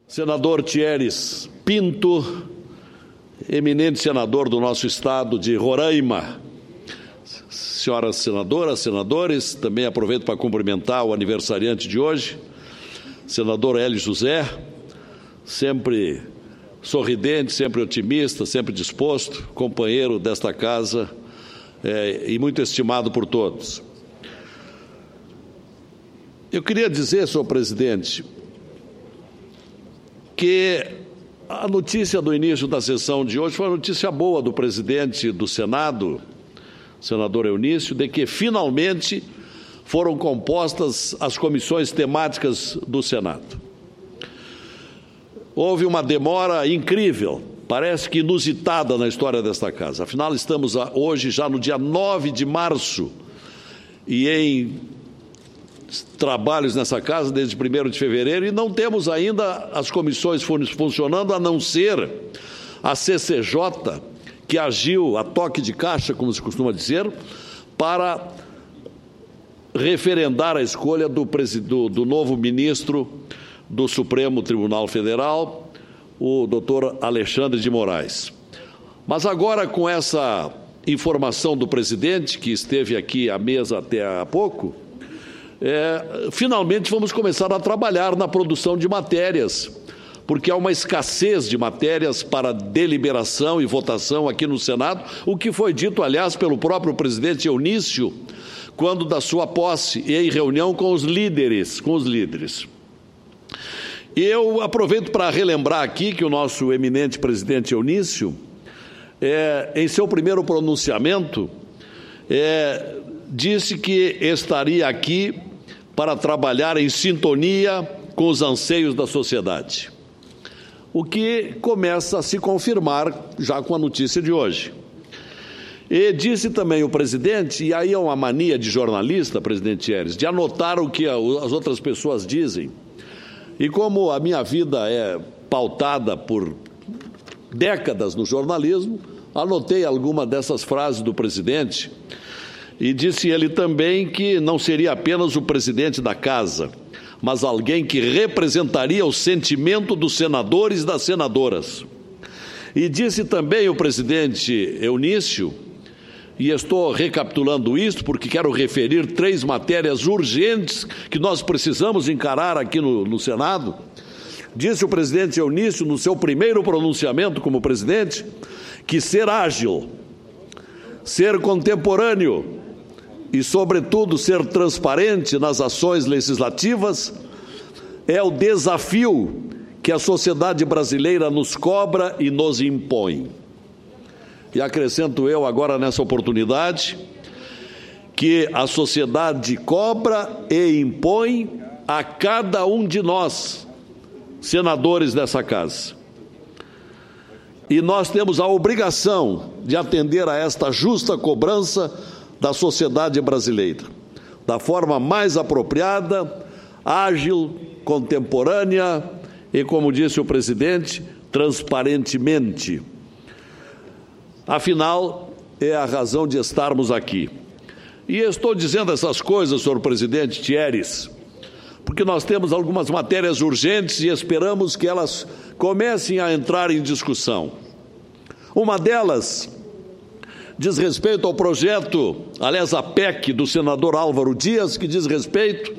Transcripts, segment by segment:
Senador Thieres Pinto, eminente senador do nosso estado de Roraima, senhoras senadoras, senadores, também aproveito para cumprimentar o aniversariante de hoje, senador Hélio José, sempre sorridente, sempre otimista, sempre disposto, companheiro desta casa e muito estimado por todos. Eu queria dizer, senhor presidente, que a notícia do início da sessão de hoje foi uma notícia boa do presidente do Senado, senador Eunício, de que finalmente foram compostas as comissões temáticas do Senado. Houve uma demora incrível, parece que inusitada na história desta casa. Afinal, estamos hoje já no dia 9 de março e em trabalhos nessa casa desde 1º de fevereiro e não temos ainda as comissões funcionando, a não ser a CCJ, que agiu a toque de caixa, como se costuma dizer, para referendar a escolha do novo ministro do Supremo Tribunal Federal, o doutor Alexandre de Moraes. Mas agora, com essa informação do presidente, que esteve aqui à mesa até há pouco, finalmente vamos começar a trabalhar na produção de matérias, porque há uma escassez de matérias para deliberação e votação aqui no Senado, o que foi dito, aliás, pelo próprio presidente Eunício, quando da sua posse e em reunião com os líderes. E eu aproveito para relembrar aqui que o nosso eminente presidente Eunício, em seu primeiro pronunciamento, disse que estaria aqui para trabalhar em sintonia com os anseios da sociedade, o que começa a se confirmar já com a notícia de hoje. E disse também o presidente, e aí é uma mania de jornalista, presidente Thieres, de anotar o que as outras pessoas dizem. E como a minha vida é pautada por décadas no jornalismo, anotei alguma dessas frases do presidente. E disse ele também que não seria apenas o presidente da casa, mas alguém que representaria o sentimento dos senadores e das senadoras. E disse também o presidente Eunício, e estou recapitulando isso porque quero referir 3 matérias urgentes que nós precisamos encarar aqui no Senado. Disse o presidente Eunício, no seu primeiro pronunciamento como presidente, que ser ágil, ser contemporâneo e, sobretudo, ser transparente nas ações legislativas é o desafio que a sociedade brasileira nos cobra e nos impõe. E acrescento eu agora nessa oportunidade que a sociedade cobra e impõe a cada um de nós, senadores dessa casa. E nós temos a obrigação de atender a esta justa cobrança da sociedade brasileira, da forma mais apropriada, ágil, contemporânea e, como disse o presidente, transparentemente. Afinal, é a razão de estarmos aqui. E estou dizendo essas coisas, senhor presidente Thieres, porque nós temos algumas matérias urgentes e esperamos que elas comecem a entrar em discussão. Uma delas diz respeito ao projeto, aliás, a PEC do senador Álvaro Dias, que diz respeito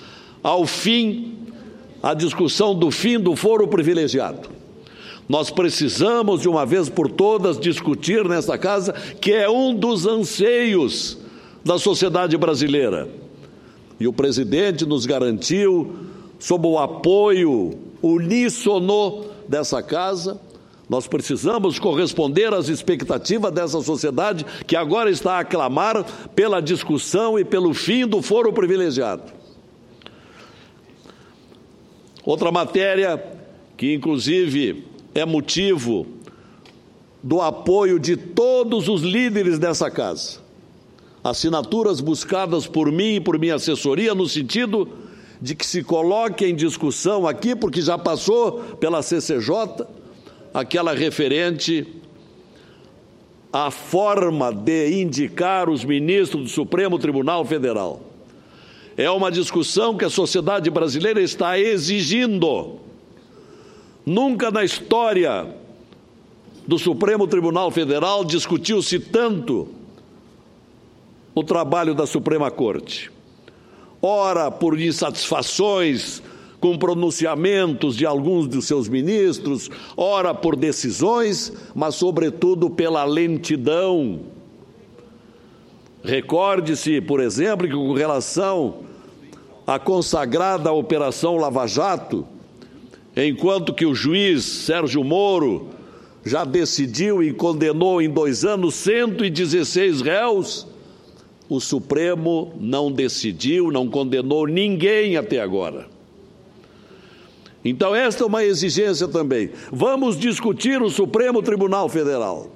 à discussão do fim do foro privilegiado. Nós precisamos, de uma vez por todas, discutir nesta casa, que é um dos anseios da sociedade brasileira. E o presidente nos garantiu, sob o apoio uníssono dessa casa, nós precisamos corresponder às expectativas dessa sociedade que agora está a clamar pela discussão e pelo fim do foro privilegiado. Outra matéria que, inclusive, é motivo do apoio de todos os líderes dessa casa. Assinaturas buscadas por mim e por minha assessoria no sentido de que se coloque em discussão aqui, porque já passou pela CCJ, aquela referente à forma de indicar os ministros do Supremo Tribunal Federal. É uma discussão que a sociedade brasileira está exigindo. Nunca na história do Supremo Tribunal Federal discutiu-se tanto o trabalho da Suprema Corte. Ora por insatisfações com pronunciamentos de alguns dos seus ministros, ora por decisões, mas sobretudo pela lentidão. Recorde-se, por exemplo, que com relação à consagrada Operação Lava Jato, enquanto que o juiz Sérgio Moro já decidiu e condenou em 2 anos 116 réus, o Supremo não decidiu, não condenou ninguém até agora. Então, esta é uma exigência também. Vamos discutir o Supremo Tribunal Federal.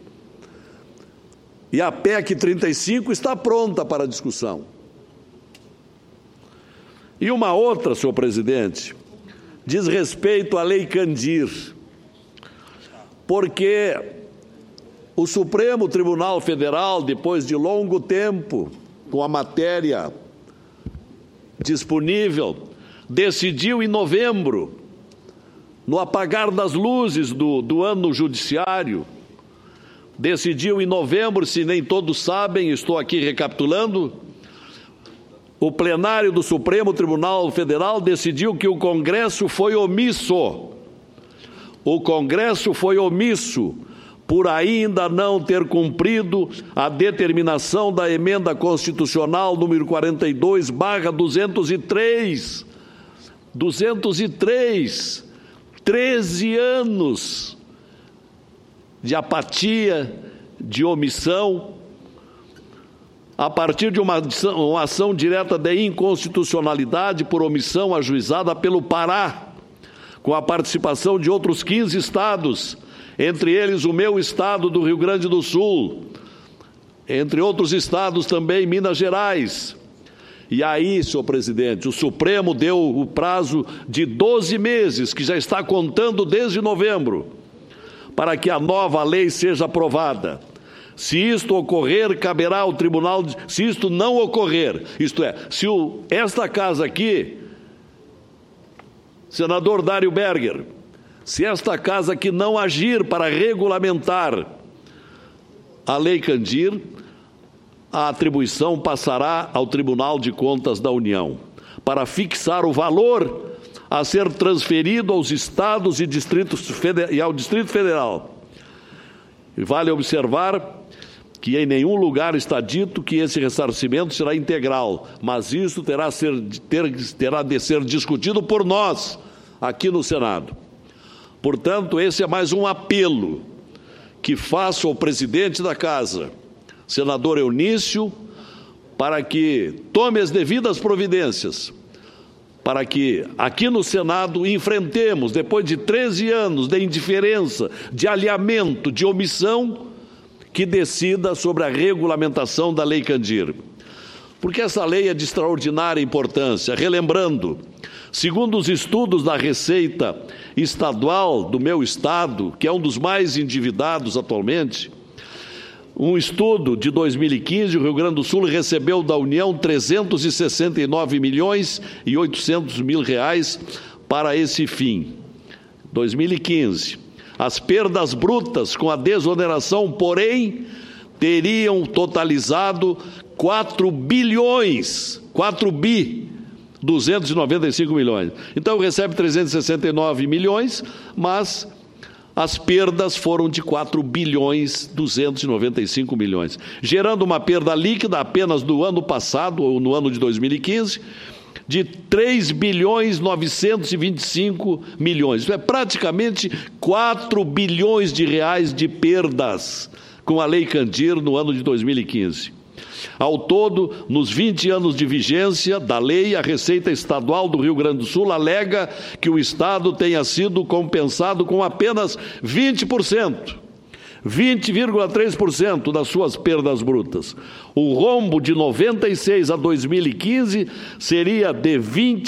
E a PEC 35 está pronta para discussão. E uma outra, senhor presidente, diz respeito à Lei Candir, porque o Supremo Tribunal Federal, depois de longo tempo, com a matéria disponível, decidiu em novembro, no apagar das luzes do ano judiciário, decidiu em novembro, se nem todos sabem, estou aqui recapitulando, o plenário do Supremo Tribunal Federal decidiu que o Congresso foi omisso. O Congresso foi omisso por ainda não ter cumprido a determinação da emenda constitucional número 42/203. 203, 13 anos de apatia, de omissão, a partir de uma ação direta de inconstitucionalidade por omissão ajuizada pelo Pará, com a participação de outros 15 estados, entre eles o meu estado do Rio Grande do Sul, entre outros estados também, Minas Gerais. E aí, senhor presidente, o Supremo deu o prazo de 12 meses, que já está contando desde novembro, para que a nova lei seja aprovada. Se isto ocorrer, caberá ao tribunal, se isto não ocorrer, isto é, se esta casa aqui, senador Dário Berger, se esta casa aqui não agir para regulamentar a Lei Candir, a atribuição passará ao Tribunal de Contas da União, para fixar o valor a ser transferido aos estados e ao Distrito Federal. E vale observar que em nenhum lugar está dito que esse ressarcimento será integral, mas isso terá de ser discutido por nós, aqui no Senado. Portanto, esse é mais um apelo que faço ao presidente da Casa, senador Eunício, para que tome as devidas providências, para que aqui no Senado enfrentemos, depois de 13 anos de indiferença, de alheamento, de omissão, que decida sobre a regulamentação da Lei Candir. Porque essa lei é de extraordinária importância. Relembrando, segundo os estudos da Receita Estadual do meu estado, que é um dos mais endividados atualmente, um estudo de 2015, o Rio Grande do Sul recebeu da União 369 milhões e 800 mil reais para esse fim. 2015. As perdas brutas com a desoneração, porém, teriam totalizado 4 bi 295 milhões. Então recebe 369 milhões, mas as perdas foram de 4 bilhões 295 milhões, gerando uma perda líquida apenas do ano passado, ou no ano de 2015, de 3 bilhões 925 milhões. Isso é praticamente 4 bilhões de reais de perdas com a Lei Candir no ano de 2015. Ao todo, nos 20 anos de vigência da lei, a Receita Estadual do Rio Grande do Sul alega que o Estado tenha sido compensado com apenas 20%, 20,3% das suas perdas brutas. O rombo de 96 a 2015 seria de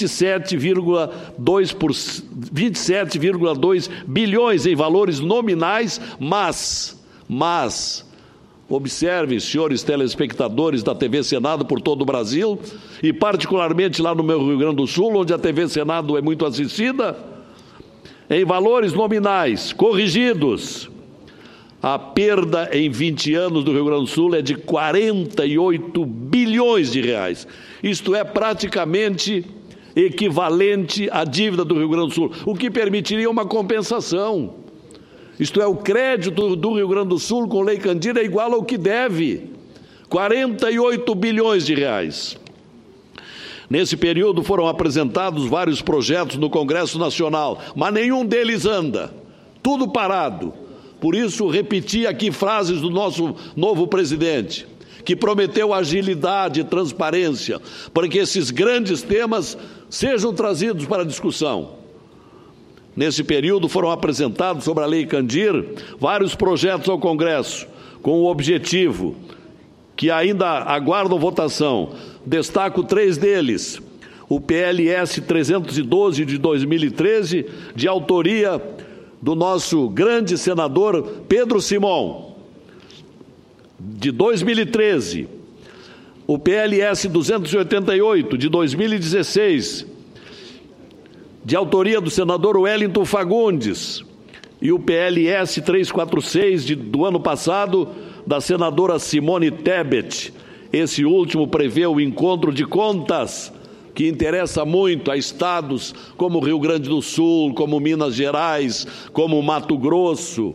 27,2 bilhões em valores nominais, mas observem, senhores telespectadores da TV Senado por todo o Brasil, e particularmente lá no meu Rio Grande do Sul, onde a TV Senado é muito assistida, Em valores nominais corrigidos, a perda em 20 anos do Rio Grande do Sul é de 48 bilhões de reais. Isto é praticamente equivalente à dívida do Rio Grande do Sul, o que permitiria uma compensação. Isto é, o crédito do Rio Grande do Sul com Lei Candir é igual ao que deve, 48 bilhões de reais. Nesse período foram apresentados vários projetos no Congresso Nacional, mas nenhum deles anda, tudo parado. Por isso, repeti aqui frases do nosso novo presidente, que prometeu agilidade e transparência para que esses grandes temas sejam trazidos para discussão. Nesse período foram apresentados sobre a Lei Candir vários projetos ao Congresso, com o objetivo que ainda aguardam votação. Destaco 3 deles: o PLS 312 de 2013, de autoria do nosso grande senador Pedro Simon, de 2013, o PLS 288 de 2016, de autoria do senador Wellington Fagundes, e o PLS 346 do ano passado, da senadora Simone Tebet. Esse último prevê o encontro de contas, que interessa muito a estados como Rio Grande do Sul, como Minas Gerais, como Mato Grosso,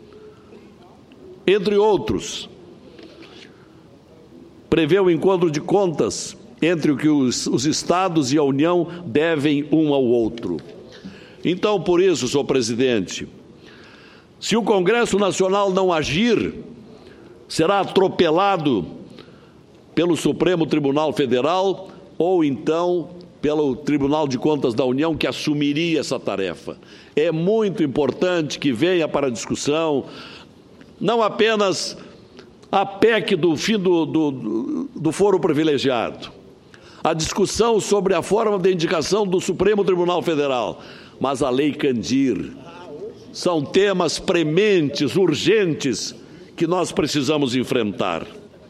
entre outros. Prevê o encontro de contas entre o que os estados e a União devem um ao outro. Então, por isso, senhor presidente, se o Congresso Nacional não agir, será atropelado pelo Supremo Tribunal Federal ou então pelo Tribunal de Contas da União, que assumiria essa tarefa. É muito importante que venha para a discussão não apenas a PEC do fim do foro privilegiado, a discussão sobre a forma de indicação do Supremo Tribunal Federal, mas a Lei Candir. São temas prementes, urgentes, que nós precisamos enfrentar.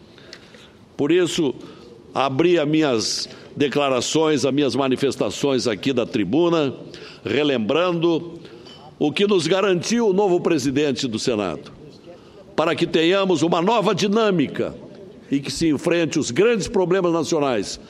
Por isso, abri as minhas declarações, as minhas manifestações aqui da tribuna, relembrando o que nos garantiu o novo presidente do Senado, para que tenhamos uma nova dinâmica e que se enfrente os grandes problemas nacionais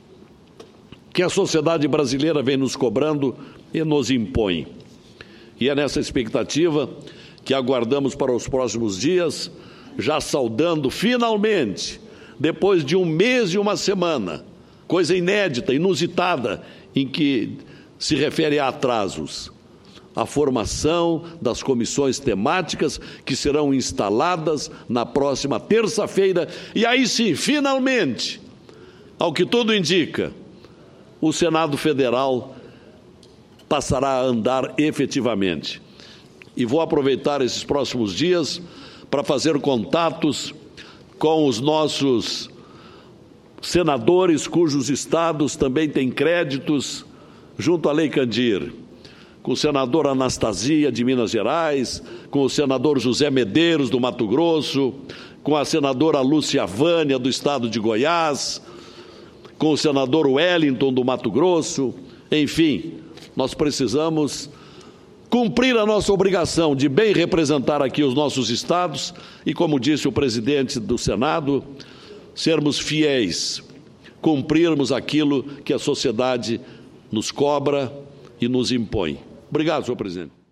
que a sociedade brasileira vem nos cobrando e nos impõe. E é nessa expectativa que aguardamos para os próximos dias, já saudando finalmente, depois de 1 mês e 1 semana, coisa inédita, inusitada, em que se refere a atrasos, a formação das comissões temáticas que serão instaladas na próxima terça-feira. E aí sim, finalmente, ao que tudo indica, o Senado Federal passará a andar efetivamente. E vou aproveitar esses próximos dias para fazer contatos com os nossos senadores, cujos estados também têm créditos junto à Lei Candir, com o senador Anastasia, de Minas Gerais, com o senador José Medeiros, do Mato Grosso, com a senadora Lúcia Vânia, do estado de Goiás, com o senador Wellington, do Mato Grosso. Enfim, nós precisamos cumprir a nossa obrigação de bem representar aqui os nossos estados e, como disse o presidente do Senado, sermos fiéis, cumprirmos aquilo que a sociedade nos cobra e nos impõe. Obrigado, senhor presidente.